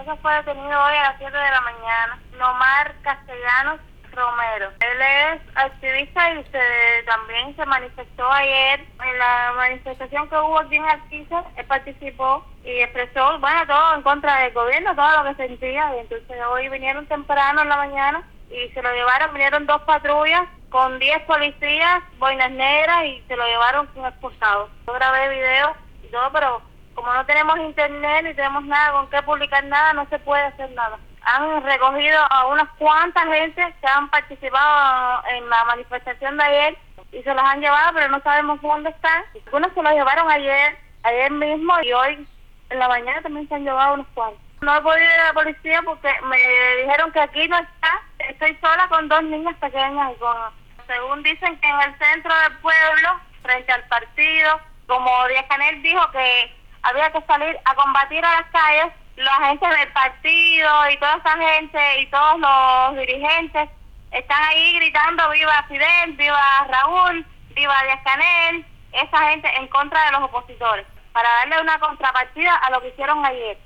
Eso fue detenido hoy a las 7 de la mañana. Nomar Castellanos Romero. Él es activista y también se manifestó ayer en la manifestación que hubo aquí en Alquiza. Él participó y expresó, bueno, todo en contra del gobierno, todo lo que sentía. Y entonces hoy vinieron temprano en la mañana y se lo llevaron, vinieron 2 patrullas con 10 policías, boinas negras, y se lo llevaron sin esposado. Yo grabé video y todo, pero como no tenemos internet ni tenemos nada con qué publicar nada, no se puede hacer nada. Han recogido a unas cuantas gente que han participado en la manifestación de ayer y se los han llevado, pero no sabemos dónde están. Algunos se los llevaron ayer mismo, y hoy en la mañana también se han llevado unos cuantos. No he podido ir a la policía porque me dijeron que aquí no está. Estoy sola con 2 niñas pequeñas según dicen que en el centro del pueblo, frente al partido, como Díaz Canel dijo que había que salir a combatir a las calles, la gente del partido y toda esa gente y todos los dirigentes están ahí gritando viva Fidel, viva Raúl, viva Díaz Canel, esa gente en contra de los opositores, para darle una contrapartida a lo que hicieron ayer.